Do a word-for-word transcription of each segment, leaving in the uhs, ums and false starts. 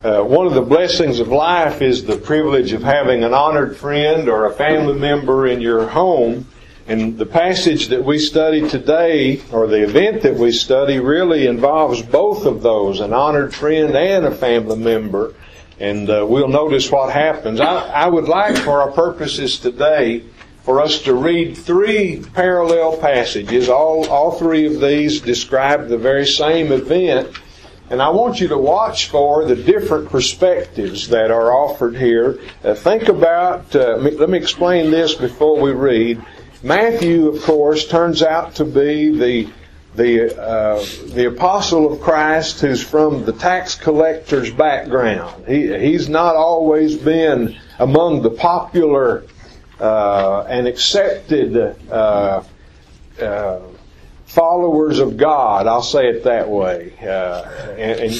Uh, one of the blessings of life is the privilege of having an honored friend or a family member in your home. And the passage that we study today, or the event that we study, really involves both of those, an honored friend and a family member. And uh, we'll notice what happens. I, I would like, for our purposes today, for us to read three parallel passages. All, all three of these describe the very same event. And I want you to watch for the different perspectives that are offered here. Uh, think about, uh, let me explain this before we read. Matthew, of course, turns out to be the the uh, the apostle of Christ who's from the tax collector's background. He he's not always been among the popular uh, and accepted uh, uh, followers of God. I'll say it that way. Uh, and, and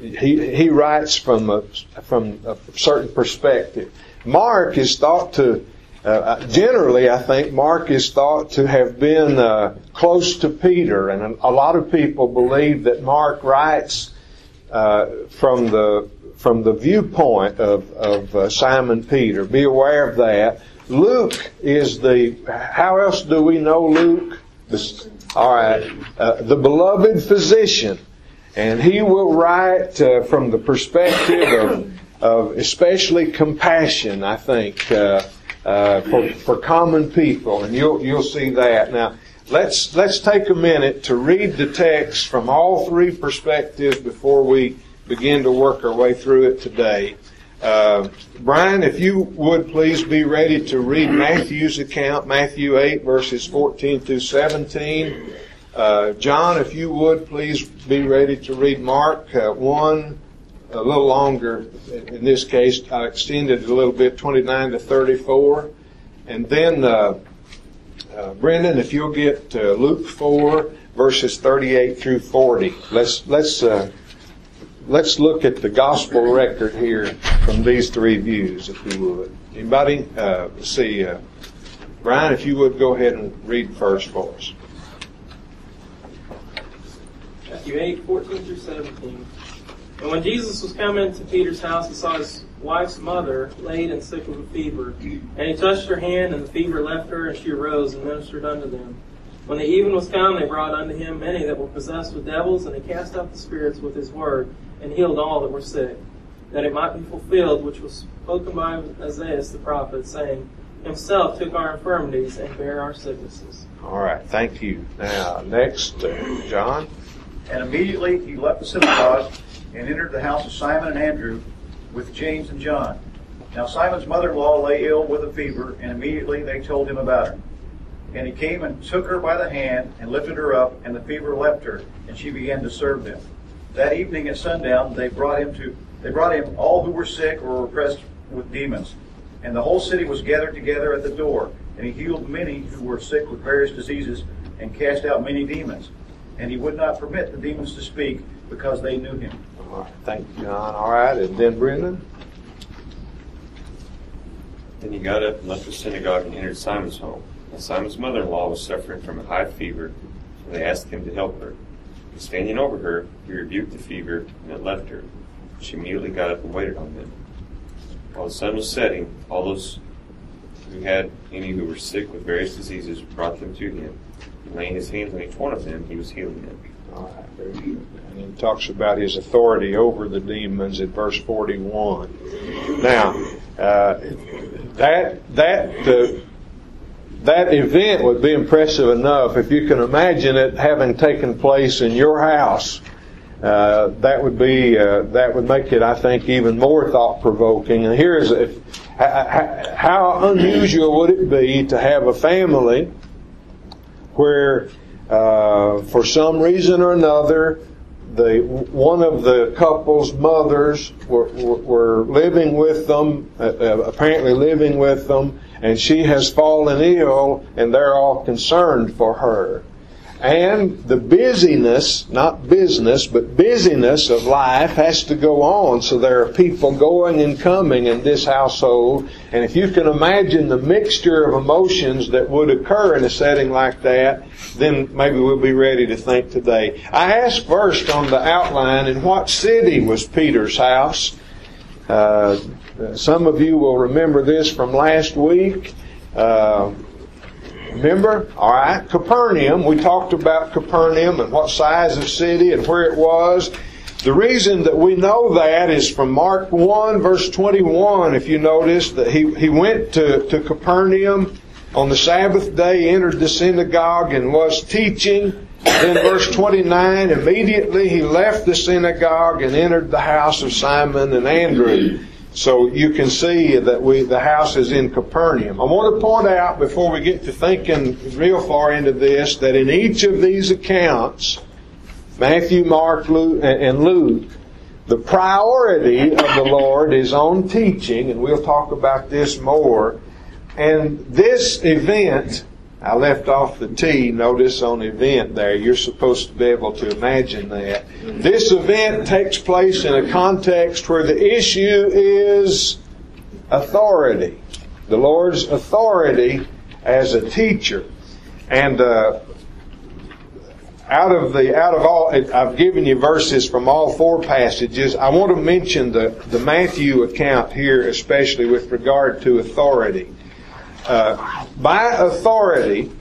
he he writes from a from a certain perspective. Mark is thought to. Uh, generally, I think Mark is thought to have been uh, close to Peter, and a, a lot of people believe that Mark writes uh, from the from the viewpoint of of uh, Simon Peter. Be aware of that. Luke is the. How else do we know Luke? The, all right, uh, the beloved physician, and he will write uh, from the perspective of of especially compassion. I think. Uh, Uh, for, for common people, and you'll you'll see that. Now, let's let's take a minute to read the text from all three perspectives before we begin to work our way through it today. Uh, Brian, if you would please be ready to read Matthew's account, Matthew eight verses fourteen through seventeen. Uh, John, if you would please be ready to read Mark uh, one. A little longer, in this case, I extended it a little bit, twenty-nine to thirty-four. And then, uh, uh, Brendan, if you'll get uh, Luke four, verses thirty-eight through forty. Let's, let's, uh, let's look at the gospel record here from these three views, if you would. Anybody? Uh, let's see, uh, Brian, if you would go ahead and read first for us. Matthew eight, fourteen through seventeen. And when Jesus was coming to Peter's house, he saw his wife's mother laid and sick of a fever. And he touched her hand, and the fever left her, and she arose and ministered unto them. When the even was come, they brought unto him many that were possessed with devils, and he cast out the spirits with his word, and healed all that were sick, that it might be fulfilled, which was spoken by Isaiah the prophet, saying, Himself took our infirmities and bare our sicknesses. All right, thank you. Now, next, uh, John. And immediately he left the synagogue and entered the house of Simon and Andrew with James and John. Now Simon's mother-in-law lay ill with a fever, and immediately they told him about her. And he came and took her by the hand and lifted her up, and the fever left her, and she began to serve them. That evening at sundown they brought him to they brought him all who were sick or were oppressed with demons. And the whole city was gathered together at the door, and he healed many who were sick with various diseases, and cast out many demons. And he would not permit the demons to speak, because they knew him. All right, thank you, John. All right, and then Brendan? Then he got up and left the synagogue and entered Simon's home. Now Simon's mother-in-law was suffering from a high fever, so they asked him to help her. And standing over her, he rebuked the fever, and it left her. She immediately got up and waited on them. While the sun was setting, all those who had any who were sick with various diseases brought them to him. And laying his hands on each one of them, he was healing them. All right, very good. And he talks about his authority over the demons in verse forty-one. Now, uh, that that uh, that event would be impressive enough if you can imagine it having taken place in your house. Uh, that would be uh, that would make it, I think, even more thought-provoking. And here is if, how unusual would it be to have a family where, uh, for some reason or another, the one of the couple's mothers were, were, were living with them, uh, apparently living with them, and she has fallen ill, and they're all concerned for her. And the busyness, not business, but busyness of life has to go on. So there are people going and coming in this household. And if you can imagine the mixture of emotions that would occur in a setting like that, then maybe we'll be ready to think today. I asked first on the outline, in what city was Peter's house? Uh, some of you will remember this from last week. Uh, remember? All right, Capernaum. We talked about Capernaum and what size of city and where it was. The reason that we know that is from Mark one, verse twenty-one, if you notice, that he, he went to, to Capernaum on the Sabbath day, entered the synagogue and was teaching. Then verse twenty-nine, immediately he left the synagogue and entered the house of Simon and Andrew. So you can see that we the house is in Capernaum. I want to point out, before we get to thinking real far into this, that in each of these accounts, Matthew, Mark, Luke, and Luke, the priority of the Lord is on teaching, and we'll talk about this more. And this event, I left off the T, notice on event there. You're supposed to be able to imagine that. This event takes place in a context where the issue is authority. The Lord's authority as a teacher. And uh, out of the out of all, I've given you verses from all four passages. I want to mention the, the Matthew account here, especially with regard to authority. Uh, by authority,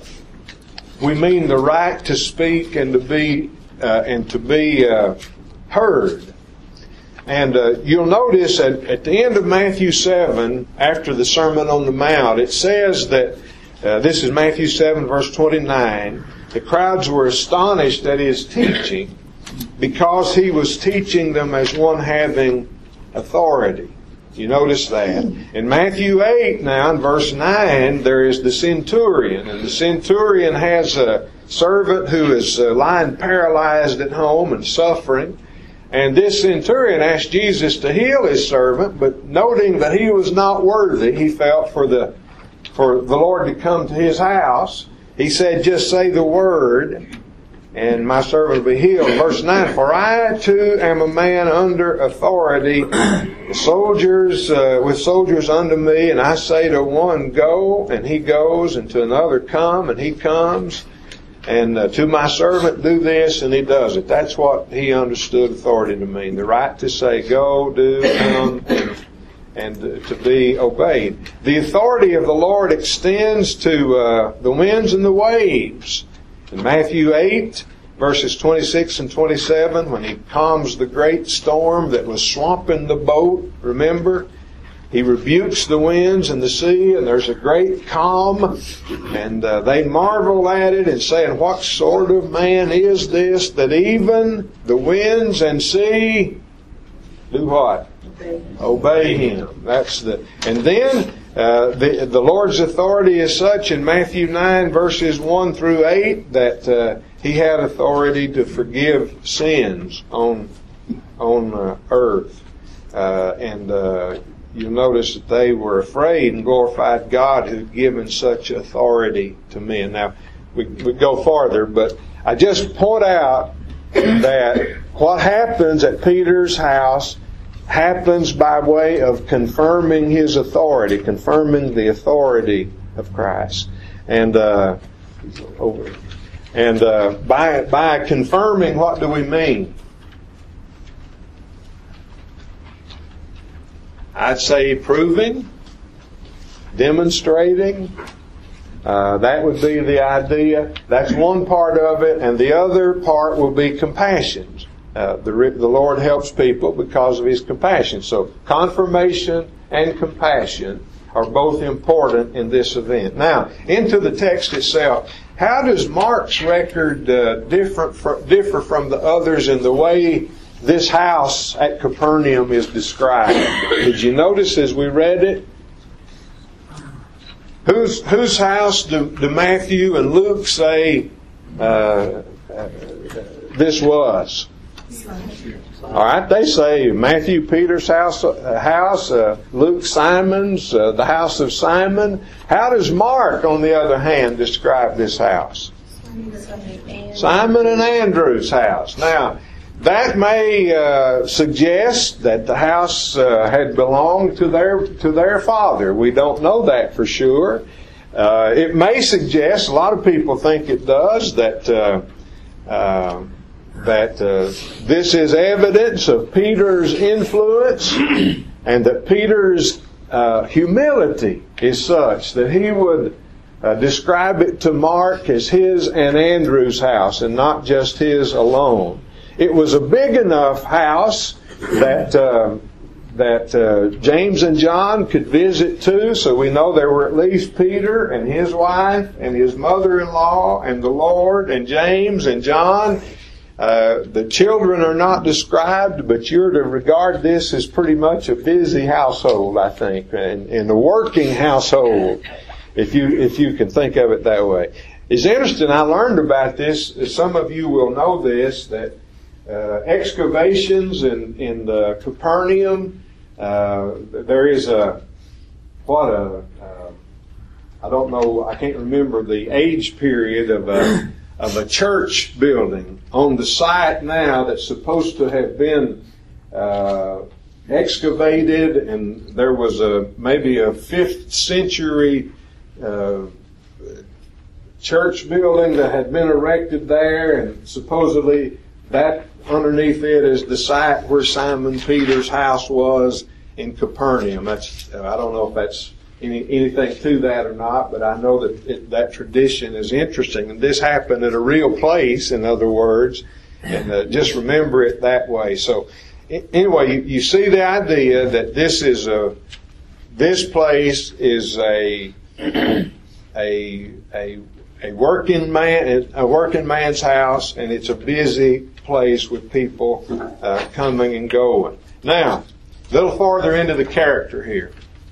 we mean the right to speak and to be uh, and to be uh, heard. And uh, you'll notice at, at the end of Matthew seven, after the Sermon on the Mount, it says that uh, this is Matthew seven, verse twenty-nine. The crowds were astonished at his teaching because he was teaching them as one having authority. You notice that. In Matthew eight now, in verse nine, there is the centurion. And the centurion has a servant who is uh, lying paralyzed at home and suffering. And this centurion asked Jesus to heal his servant, but noting that he was not worthy, he felt for the, for the Lord to come to his house. He said, just say the word, and my servant will be healed. Verse nine, for I too am a man under authority, soldiers uh, with soldiers under me, and I say to one, go, and he goes, and to another, come, and he comes, and uh, to my servant, do this, and he does it. That's what he understood authority to mean. The right to say, go, do, come, and, and to be obeyed. The authority of the Lord extends to uh, the winds and the waves. In Matthew eight, verses twenty-six and twenty-seven, when he calms the great storm that was swamping the boat, remember? He rebukes the winds and the sea, and there's a great calm. And uh, they marvel at it and saying, what sort of man is this that even the winds and sea do what? Obey, Obey him. That's the. And then uh, the the Lord's authority is such in Matthew nine verses one through eight that uh, he had authority to forgive sins on on uh, earth, uh, and uh, you'll notice that they were afraid and glorified God who'd given such authority to men. Now we we go farther, but I just point out that what happens at Peter's house happens by way of confirming his authority, confirming the authority of Christ. And uh, over. And uh, by by confirming, what do we mean? I'd say proving, demonstrating. Uh, that would be the idea. That's one part of it, and the other part will be compassion. Uh, the, the Lord helps people because of His compassion. So confirmation and compassion are both important in this event. Now, into the text itself. How does Mark's record uh, different fr- differ from the others in the way this house at Capernaum is described? Did you notice as we read it? Whose, whose house do, do Matthew and Luke say uh, uh, this was? All right, they say Matthew, Peter's house, uh, house uh, Luke, Simon's, uh, the house of Simon. How does Mark, on the other hand, describe this house? Simon and Andrew's house. Now, that may uh, suggest that the house uh, had belonged to their to their father. We don't know that for sure. Uh, it may suggest, a lot of people think it does, that uh, uh, that uh, this is evidence of Peter's influence and that Peter's uh, humility is such that he would uh, describe it to Mark as his and Andrew's house and not just his alone. It was a big enough house that uh, that uh, James and John could visit too, so we know there were at least Peter and his wife and his mother-in-law and the Lord and James and John. Uh, the children are not described, but you're to regard this as pretty much a busy household, I think, and, and a working household, if you if you can think of it that way. It's interesting, I learned about this, some of you will know this, that uh, excavations in, in the Capernaum, uh, there is a, what a, uh, I don't know, I can't remember the age period of a, of a church building on the site now that's supposed to have been uh, excavated, and there was a maybe a fifth century uh, church building that had been erected there, and supposedly that underneath it is the site where Simon Peter's house was in Capernaum. That's I don't know if that's Any, anything to that or not, but I know that it, that tradition is interesting. And this happened at a real place, in other words, and uh, just remember it that way. So, anyway, you, you see the idea that this is a, this place is a, a, a, a working man, a working man's house, and it's a busy place with people uh, coming and going. Now, a little farther into the character here.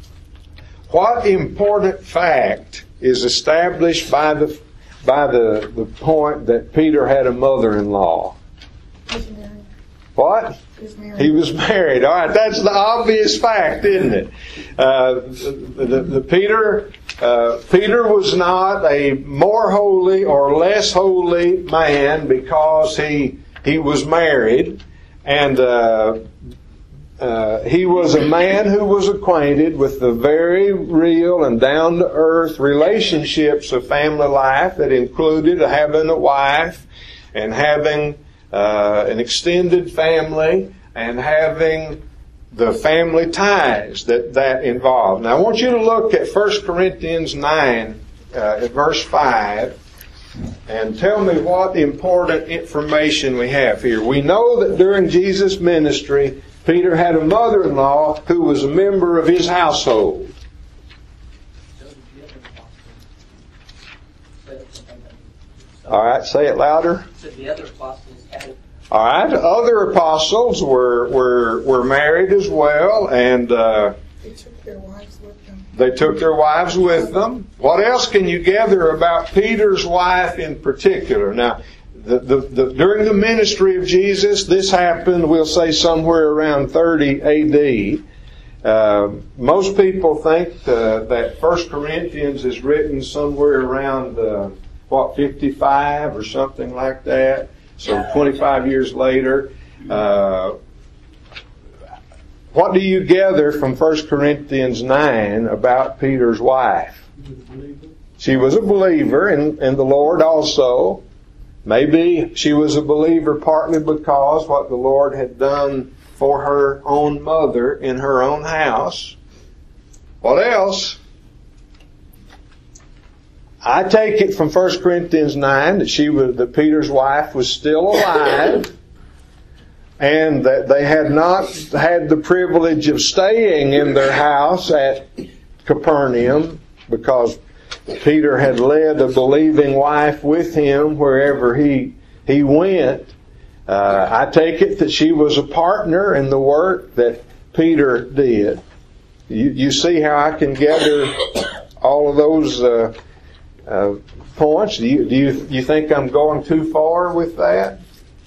What important fact is established by the by the, the point that Peter had a mother-in-law? He was married. What? He was married. He was married. All right, that's the obvious fact, isn't it? Uh, the, the, the Peter uh, Peter was not a more holy or less holy man because he he was married, and uh, Uh, he was a man who was acquainted with the very real and down-to-earth relationships of family life that included having a wife and having uh, an extended family and having the family ties that that involved. Now I want you to look at First Corinthians nine uh, at verse five and tell me what important information we have here. We know that during Jesus' ministry, Peter had a mother-in-law who was a member of his household. All right, say it louder. The other apostles had. All right, other apostles were were were married as well, and uh, They took their wives with them. they took their wives with them. What else can you gather about Peter's wife in particular? Now, The, the, the, during the ministry of Jesus, this happened, we'll say, somewhere around thirty A D. Uh, most people think uh, that First Corinthians is written somewhere around, uh, what, fifty-five or something like that. So twenty-five years later. Uh, what do you gather from First Corinthians nine about Peter's wife? She was a believer in, in the Lord also. Maybe she was a believer partly because what the Lord had done for her own mother in her own house. What else? I take it from First Corinthians nine that she was, that Peter's wife was still alive, and that they had not had the privilege of staying in their house at Capernaum because Peter had led a believing wife with him wherever he he went. Uh, I take it that she was a partner in the work that Peter did. You, you see how I can gather all of those uh, uh, points? Do you, do you you think I'm going too far with that?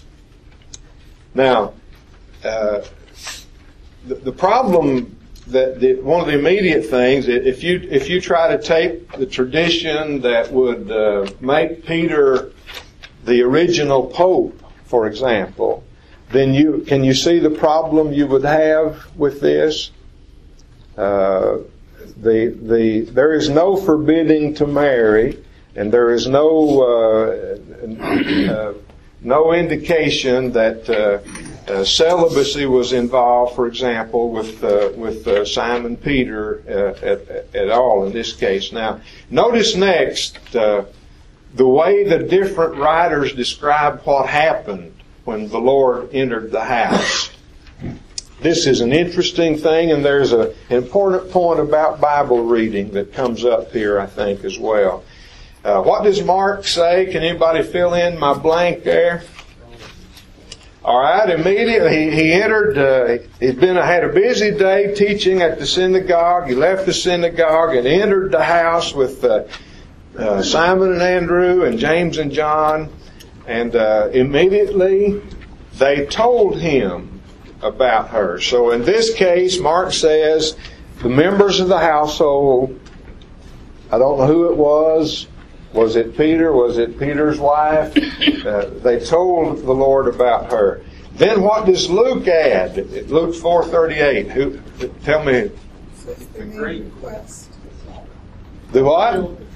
Now, uh, the, the problem. That the, one of the immediate things, if you if you try to take the tradition that would uh, make Peter the original pope, for example, then you can you see the problem you would have with this? Uh, the the there is no forbidding to marry, and there is no uh, uh, no indication that uh, uh, celibacy was involved, for example, with uh, with uh, Simon Peter uh, at, at all in this case. Now, notice next uh, the way the different writers describe what happened when the Lord entered the house. This is an interesting thing, and there's a, an important point about Bible reading that comes up here, I think, as well. Uh, what does Mark say? Can anybody fill in my blank there? All right, immediately he, he entered, uh, he'd been, had a busy day teaching at the synagogue. He left the synagogue and entered the house with uh, uh, Simon and Andrew and James and John. And uh, immediately they told him about her. So in this case, Mark says the members of the household, I don't know who it was. Was it Peter? Was it Peter's wife? Uh, they told the Lord about her. Then what does Luke add? Luke four thirty-eight. Who? Tell me. The great request. The what?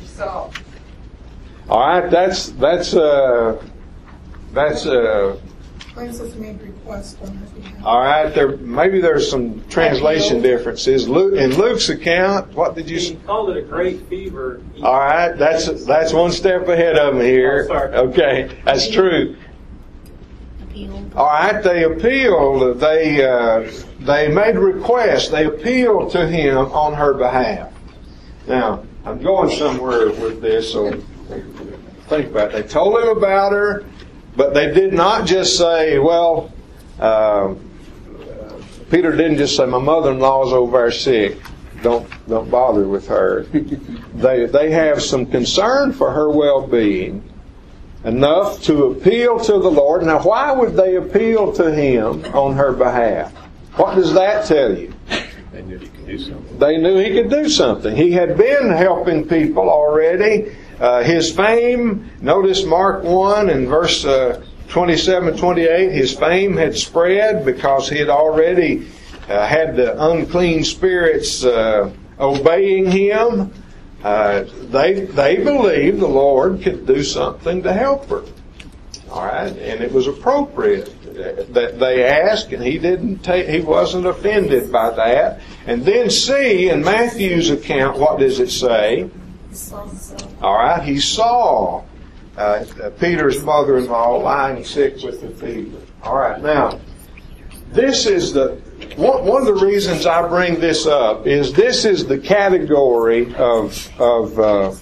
All right. That's that's uh that's uh. Princess made request on her behalf. All right. There maybe there's some translation differences. Luke, in Luke's account, what did you? He called it a great fever. All right. That's that's one step ahead of me here. Oh, sorry. Okay, that's true. All right. They appealed. They uh, they made requests. They appealed to him on her behalf. Now I'm going somewhere with this, so think about it. They told him about her. But they did not just say, well, uh, Peter didn't just say, my mother-in-law is over there sick. Don't don't bother with her. they they have some concern for her well-being, enough to appeal to the Lord. Now, why would they appeal to Him on her behalf? What does that tell you? They knew he could do something. They knew he could do something. He had been helping people already. Uh, his fame, notice Mark one and verse uh, twenty-seven, twenty-eight, his fame had spread because he had already uh, had the unclean spirits uh, obeying him. Uh, they they believed the Lord could do something to help her. All right, and it was appropriate that they asked, and he didn't take, he wasn't offended by that. And then see in Matthew's account, what does it say? All right, he saw uh, Peter's mother-in-law lying sick with a fever. All right, now this is the one, one of the reasons I bring this up is this is the category of of uh,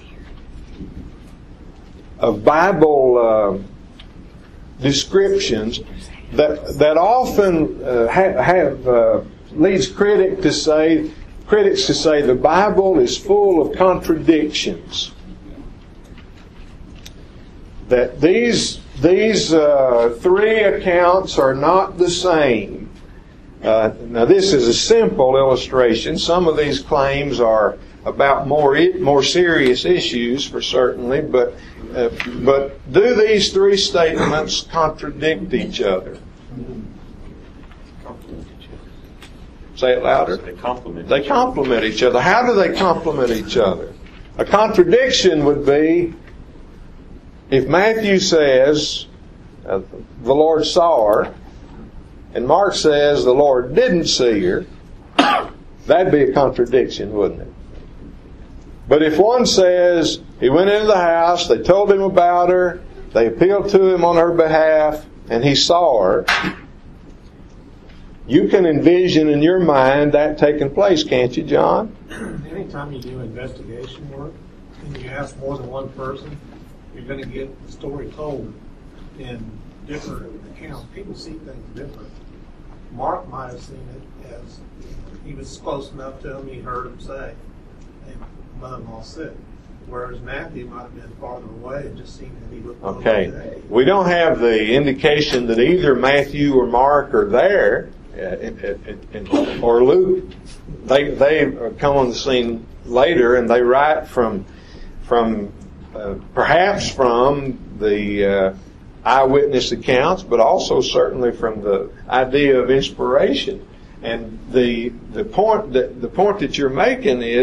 of Bible uh, descriptions that that often uh, have, have uh, leads critic to say. Critics to say the Bible is full of contradictions. That these these uh, three accounts are not the same. Uh, now this is a simple illustration. Some of these claims are about more more serious issues, for certainly. But uh, but do these three statements contradict each other? Say it louder. They complement. They complement each other. How do they complement each other? A contradiction would be if Matthew says uh, the Lord saw her, and Mark says the Lord didn't see her. That'd be a contradiction, wouldn't it? But if one says he went into the house, they told him about her, they appealed to him on her behalf, and he saw her. You can envision in your mind that taking place, can't you, John? Anytime you do investigation work and you ask more than one person, you're going to get the story told in different accounts. People see things different. Mark might have seen it as he was close enough to him, he heard him say, hey, mother-in-law sick. Whereas Matthew might have been farther away and just seen that he looked okay. We don't have the indication that either Matthew or Mark are there. Uh, or Luke, they they come on the scene later, and they write from from uh, perhaps from the uh, eyewitness accounts, but also certainly from the idea of inspiration. And the the point that the point that you're making is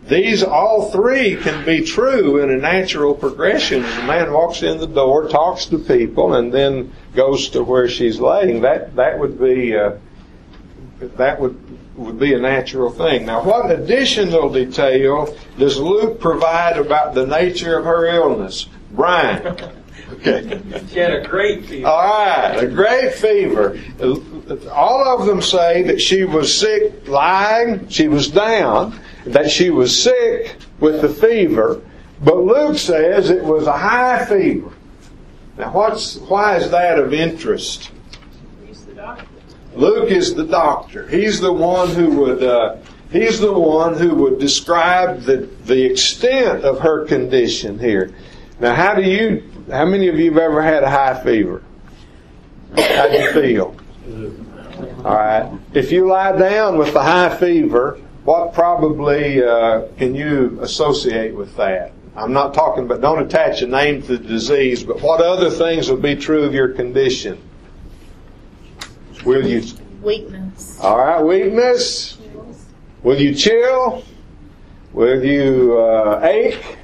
these all three can be true in a natural progression. The man walks in the door, talks to people, and then goes to where she's laying. That that would be uh, that would would be a natural thing. Now, what additional detail does Luke provide about the nature of her illness? Brian. Okay. She had a great fever. All right, a great fever. All of them say that she was sick lying, she was down, that she was sick with the fever, but Luke says it was a high fever. Now, what's why is that of interest? He's the doctor. Luke is the doctor. He's the one who would uh, he's the one who would describe the the extent of her condition here. Now, how do you? How many of you have ever had a high fever? How do you feel? All right. If you lie down with the high fever, what probably uh, can you associate with that? I'm not talking about, don't attach a name to the disease, but what other things will be true of your condition? Will you? Weakness. All right, weakness. Will you chill? Will you uh, ache?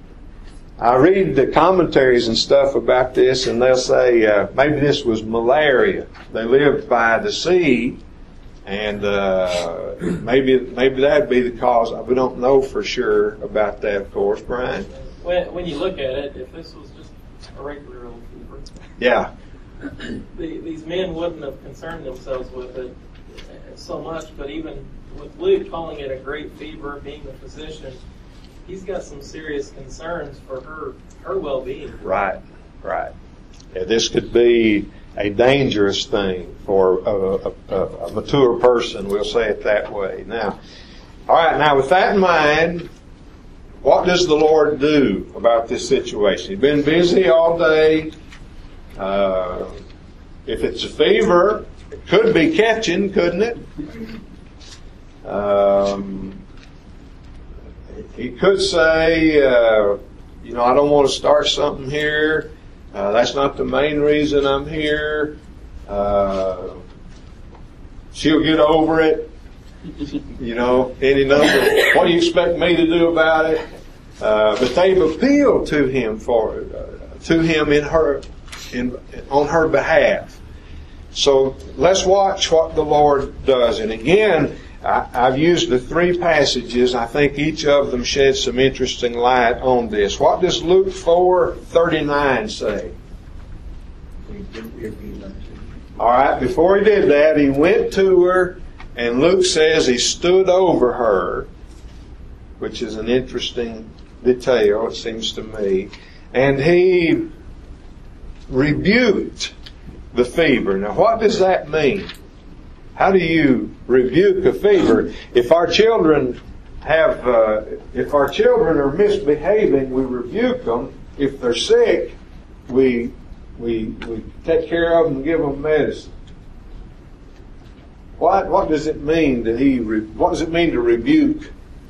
I read the commentaries and stuff about this, and they'll say uh, maybe this was malaria. They lived by the sea, and uh, maybe maybe that'd be the cause. We don't know for sure about that, of course, Brian. When, when you look at it, if this was just a regular old fever, Yeah. the, these men wouldn't have concerned themselves with it so much. But even with Luke calling it a great fever, being a physician, he's got some serious concerns for her her well-being. Right, right. Yeah, this could be a dangerous thing for a, a, a mature person, we'll say it that way. Now, all right, now with that in mind, what does the Lord do about this situation? He's been busy all day. Uh, if it's a fever, it could be catching, couldn't it? Um... He could say, uh, you know, I don't want to start something here. Uh, that's not the main reason I'm here. Uh, she'll get over it. You know, any number. What do you expect me to do about it? Uh, but they've appealed to him for uh, to him in her in on her behalf. So let's watch what the Lord does. And again, I, I've used the three passages. I think each of them sheds some interesting light on this. What does Luke four thirty-nine say? All right, before he did that, he went to her, and Luke says he stood over her, which is an interesting detail, it seems to me, and he rebuked the fever. Now, what does that mean? How do you rebuke a fever? If our children have, uh, if our children are misbehaving, we rebuke them. If they're sick, we we we take care of them and give them medicine. What what does it mean that he? Re, what does it mean to rebuke?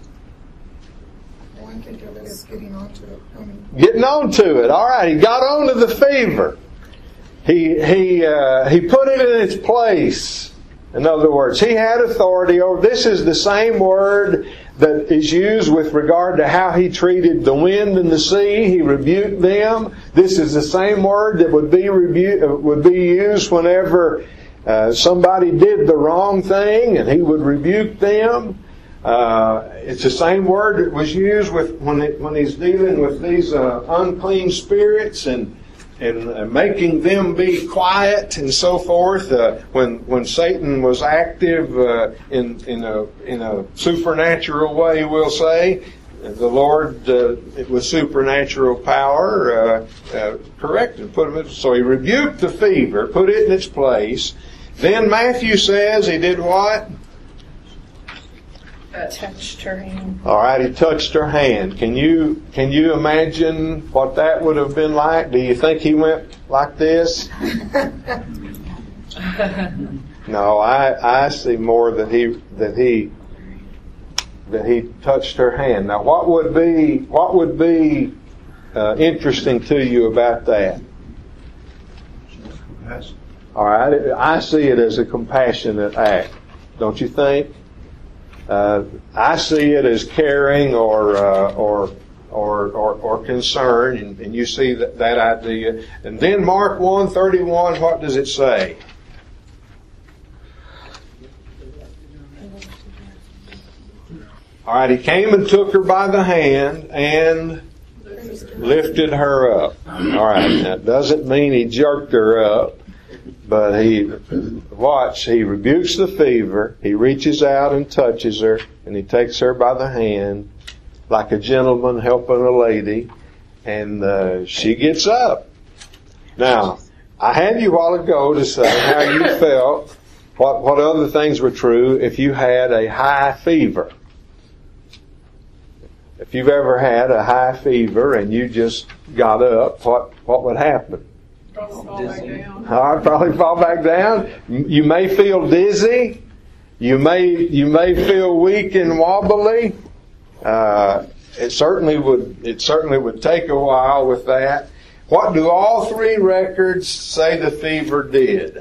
One think of it as getting onto it. I mean, Getting onto it. All right, he got onto the fever. He he uh, he put it in its place. In other words, he had authority over. This is the same word that is used with regard to how he treated the wind and the sea. He rebuked them. This is the same word that would be rebu- would be used whenever uh, somebody did the wrong thing, and he would rebuke them. Uh, it's the same word that was used with when it, when he's dealing with these uh, unclean spirits and. and uh, making them be quiet and so forth. Uh, when when Satan was active uh, in in a in a supernatural way, we'll say, the Lord uh, with supernatural power uh, uh, corrected, put him in, so he rebuked the fever, put it in its place. Then Matthew says he did what? touched her hand. All right, he touched her hand. Can you can you imagine what that would have been like? Do you think he went like this? No, I I see more that he that he that he touched her hand. Now, what would be what would be uh, interesting to you about that? All right, I see it as a compassionate act, don't you think? uh, I see it as caring or uh, or or or, or concern, and, and you see that, that idea. And then Mark one thirty-one, what does it say? All right, he came and took her by the hand and lifted her up. All right, that doesn't mean he jerked her up, but he, watch, he rebukes the fever, he reaches out and touches her, and he takes her by the hand like a gentleman helping a lady, and uh, she gets up. Now, I had you a while ago to say how you felt, what, what other things were true if you had a high fever. If you've ever had a high fever and you just got up, what, what would happen? Probably fall back down. I'd probably fall back down. You may feel dizzy. You may, you may feel weak and wobbly. Uh, it certainly would, it certainly would take a while with that. What do all three records say the fever did?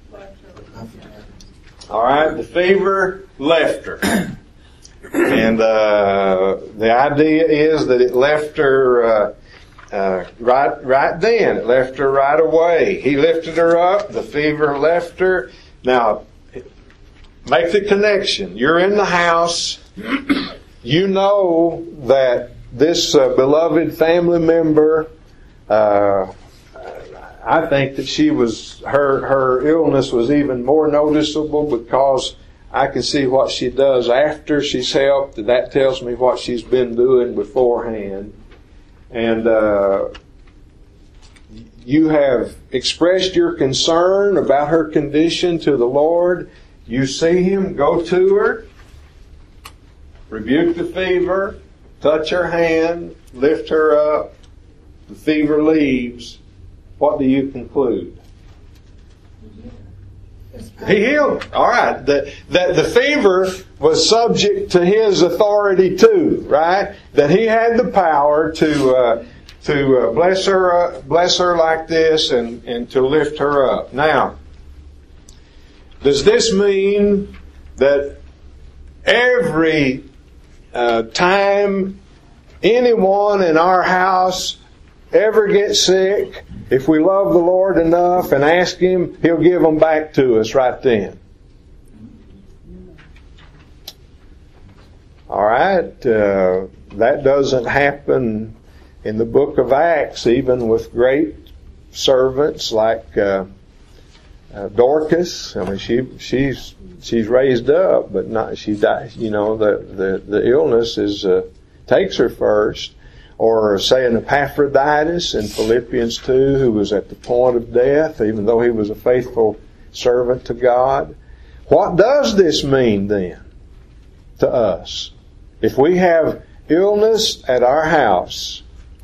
All right, the fever left her. And uh, the idea is that it left her uh, uh, right right then. It left her right away. He lifted her up. The fever left her. Now, make the connection. You're in the house. You know that this uh, beloved family member, uh, I think that she was, her, her illness was even more noticeable because I can see what she does after she's helped, and that tells me what she's been doing beforehand. And uh, you have expressed your concern about her condition to the Lord. You see Him, go to her, rebuke the fever, touch her hand, lift her up. The fever leaves. What do you conclude? He healed. All right. The, the, the fever was subject to His authority too, right? That He had the power to uh, to uh, bless her, uh, bless her like this, and, and to lift her up. Now, does this mean that every uh, time anyone in our house ever gets sick, if we love the Lord enough and ask Him, He'll give them back to us right then? All right, uh, that doesn't happen in the book of Acts, even with great servants like uh, uh, Dorcas. I mean, she she's she's raised up, but not she dies. You know, the the the illness is uh, takes her first. Or say an Epaphroditus in Philippians two, who was at the point of death, even though he was a faithful servant to God. What does this mean then to us? If we have illness at our house,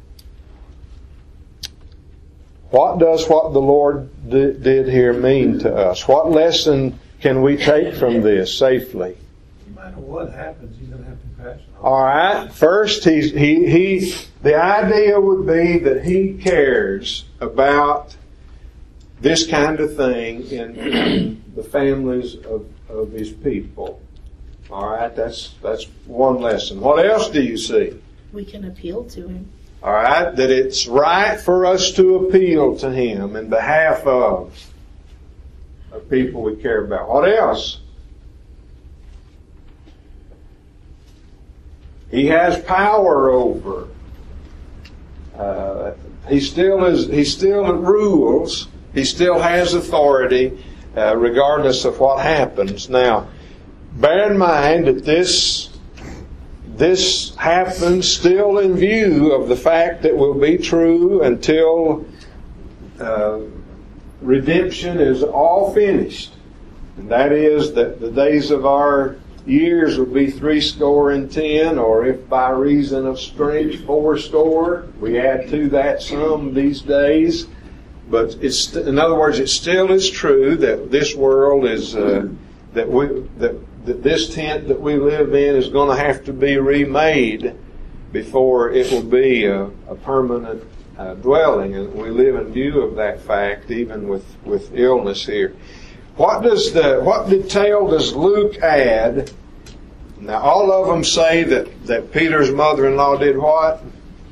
what does what the Lord did here mean to us? What lesson can we take from this safely? No matter what happens, He's going to have compassion. All right. First, he's, he he. The idea would be that He cares about this kind of thing in, in the families of, of His people. All right. That's that's one lesson. What else do you see? We can appeal to Him. All right. That it's right for us to appeal to Him in behalf of the people we care about. What else? He has power over. Uh, he still is. He still rules. He still has authority, uh, regardless of what happens. Now, bear in mind that this this happens still in view of the fact that will be true until uh, redemption is all finished, and that is that the days of our years will be three score and ten, or if by reason of strength four score. We add to that some these days, but it's in other words, it still is true that this world is uh, that we that, that this tent that we live in is going to have to be remade before it will be a, a permanent uh, dwelling, and we live in view of that fact, even with with illness here. What does the what detail does Luke add Now, all of them say that, that Peter's mother-in-law did what?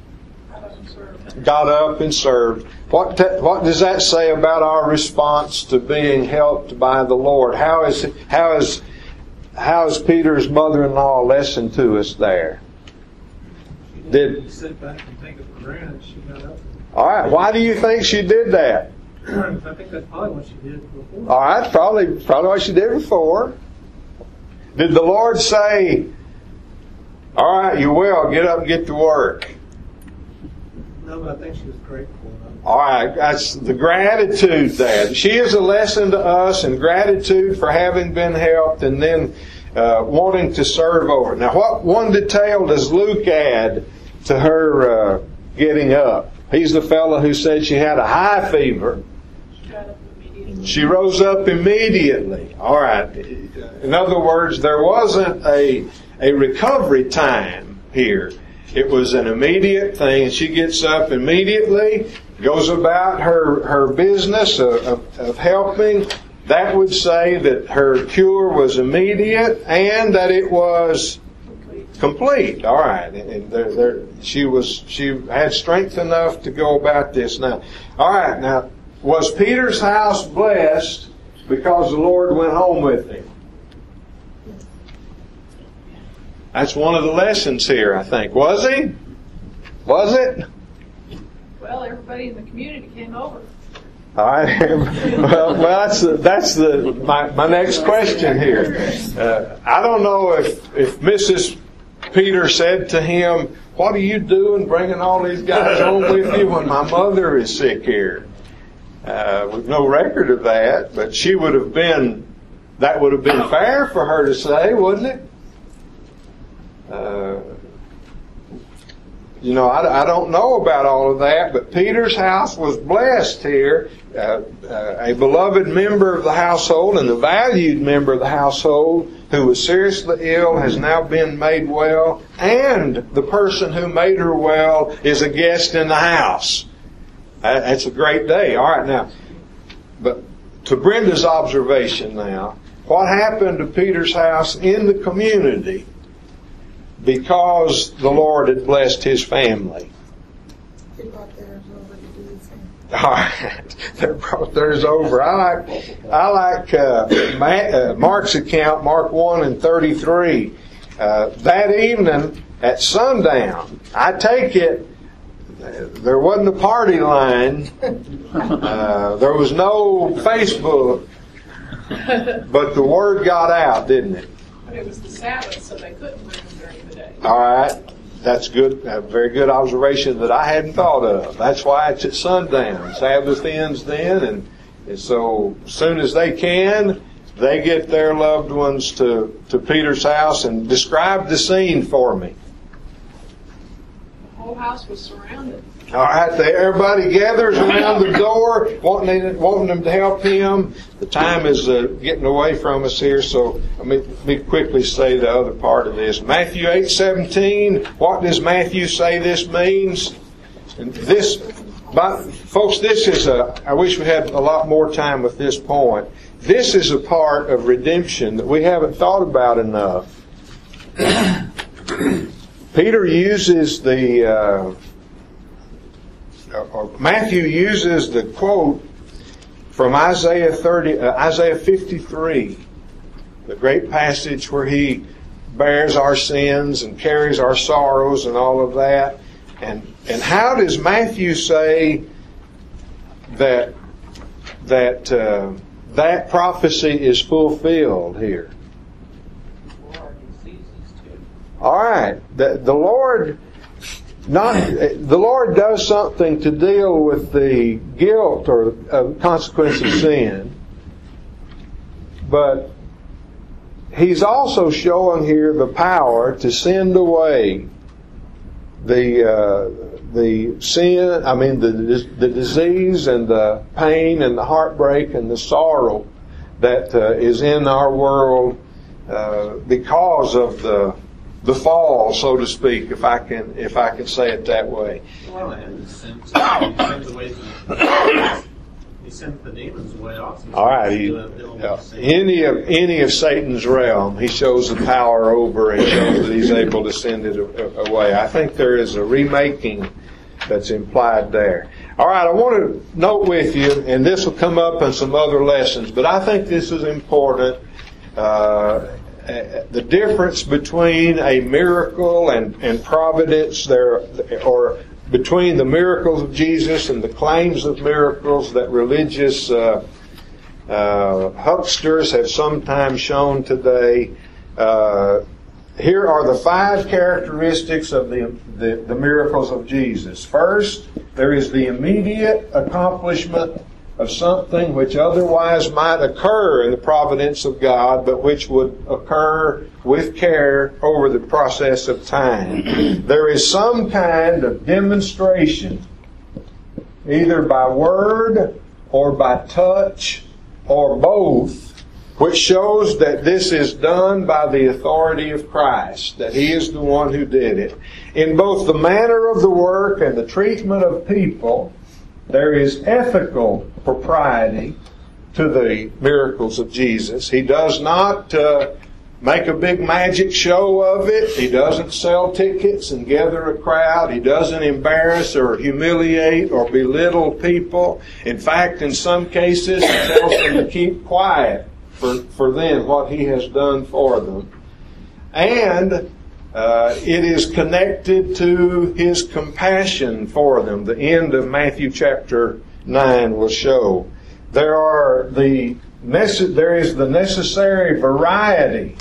Got up and served. What te- what does that say about our response to being helped by the Lord? How is how is how is Peter's mother-in-law a lesson to us there? Did sit back and take it for granted. She got up. All right. Why do you think she did that? I think that's probably what she did before. All right, probably probably what she did before. Did the Lord say, "All right, you will get up and get to work"? No, but I think she was grateful. All right, that's the gratitude there. She is a lesson to us in gratitude for having been helped and then uh, wanting to serve over. Now, what one detail does Luke add to her uh, getting up? He's the fellow who said she had a high fever. She got up immediately. She rose up immediately. All right. In other words, there wasn't a a recovery time here. It was an immediate thing. She gets up immediately, goes about her, her business of, of, of helping. That would say that her cure was immediate and that it was complete. All right. And there, there, she was she had strength enough to go about this. Now, all right. Now, was Peter's house blessed because the Lord went home with him? That's one of the lessons here, I think. Was he? Was it? Well, everybody in the community came over. All right. well, well, that's the, that's the my, my next question here. Uh, I don't know if if Missus Peter said to him, "What are you doing, bringing all these guys home with you when my mother is sick here?" Uh, we've no record of that, but she would have been. That would have been fair for her to say, wouldn't it? Uh, you know, I, I don't know about all of that, but Peter's house was blessed here. Uh, uh, a beloved member of the household and a valued member of the household who was seriously ill has now been made well, and the person who made her well is a guest in the house. Uh, that's a great day. All right, now, but to Brenda's observation now, what happened to Peter's house in the community because the Lord had blessed his family? They brought theirs over to do the same. All right, they brought theirs over. I like, I like uh, Ma- uh, Mark's account, Mark one and thirty-three. Uh, that evening at sundown, I take it there wasn't a party line. Uh, there was no Facebook, but the word got out, didn't it? But it was the Sabbath, so they couldn't bring them during the day. All right. That's good. A very good observation that I hadn't thought of. That's why it's at sundown. Sabbath ends then, and, and so as soon as they can, they get their loved ones to, to Peter's house. And describe the scene for me. The whole house was surrounded. All right, there, everybody gathers around the door, wanting, wanting them to help him. The time is uh, getting away from us here, so let me, let me quickly say the other part of this. Matthew eight seventeen. What does Matthew say this means? And this, by, folks, this is a. I wish we had a lot more time with this point. This is a part of redemption that we haven't thought about enough. Peter uses the. Uh, Or Matthew uses the quote from Isaiah thirty, uh, Isaiah fifty-three, the great passage where he bears our sins and carries our sorrows and all of that. And and how does Matthew say that that uh, that prophecy is fulfilled here? All right, the the Lord. Not the Lord does something to deal with the guilt or uh, consequence of sin, but He's also showing here the power to send away the uh, the sin. I mean the the disease and the pain and the heartbreak and the sorrow that uh, is in our world uh, because of the. The fall, so to speak, if I can, if I can say it that way. Well, and it sends, it sends away the, He sent the demons away also. All right. He, uh, any of any of Satan's realm, he shows the power over and shows that he's able to send it a- away. I think there is a remaking that's implied there. All right, I want to note with you, and this will come up in some other lessons, but I think this is important. Uh, the difference between a miracle and, and providence, there, or between the miracles of Jesus and the claims of miracles that religious uh, uh, hucksters have sometimes shown today. Uh, here are the five characteristics of the, the, the miracles of Jesus. First, there is the immediate accomplishment of something which otherwise might occur in the providence of God, but which would occur with care over the process of time. There is some kind of demonstration, either by word or by touch or both, which shows that this is done by the authority of Christ, that He is the one who did it. In both the manner of the work and the treatment of people, there is ethical propriety to the miracles of Jesus. He does not uh, make a big magic show of it. He doesn't sell tickets and gather a crowd. He doesn't embarrass or humiliate or belittle people. In fact, in some cases, He tells them to keep quiet for, for them, what He has done for them. And Uh, it is connected to His compassion for them. The end of Matthew chapter nine will show. There are the nece- there is the necessary variety.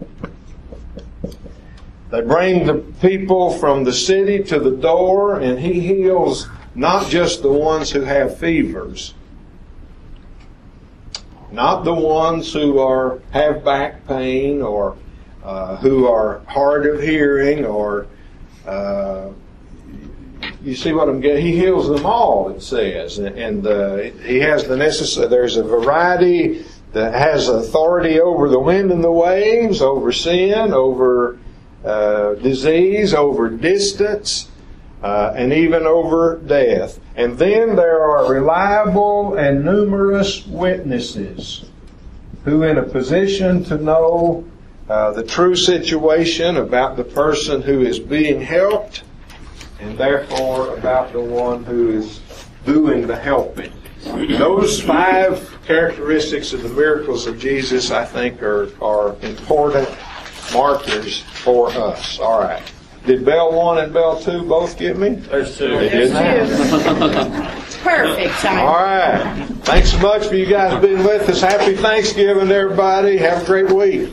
They bring the people from the city to the door, and He heals not just the ones who have fevers, not the ones who are have back pain or Uh, who are hard of hearing, or uh, you see what I'm getting? He heals them all, it says, and, and uh, He has the necessary. There's a variety that has authority over the wind and the waves, over sin, over uh, disease, over distance, uh, and even over death. And then there are reliable and numerous witnesses who, in a position to know Uh, the true situation about the person who is being helped, and therefore about the one who is doing the helping. Those five characteristics of the miracles of Jesus, I think, are, are important markers for us. All right. Did Bell one and Bell two both get me? There's two. They did. Perfect time. All right. Thanks so much for you guys being with us. Happy Thanksgiving, everybody. Have a great week.